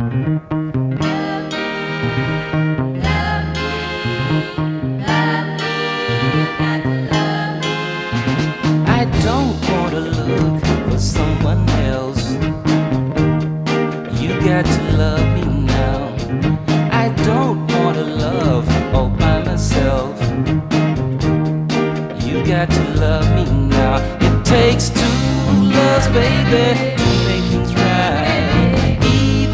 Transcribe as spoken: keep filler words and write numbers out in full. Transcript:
I don't wanna look for someone else. You got to love me now. I don't wanna love all by myself. You got to love me now. It takes two loves, baby, to make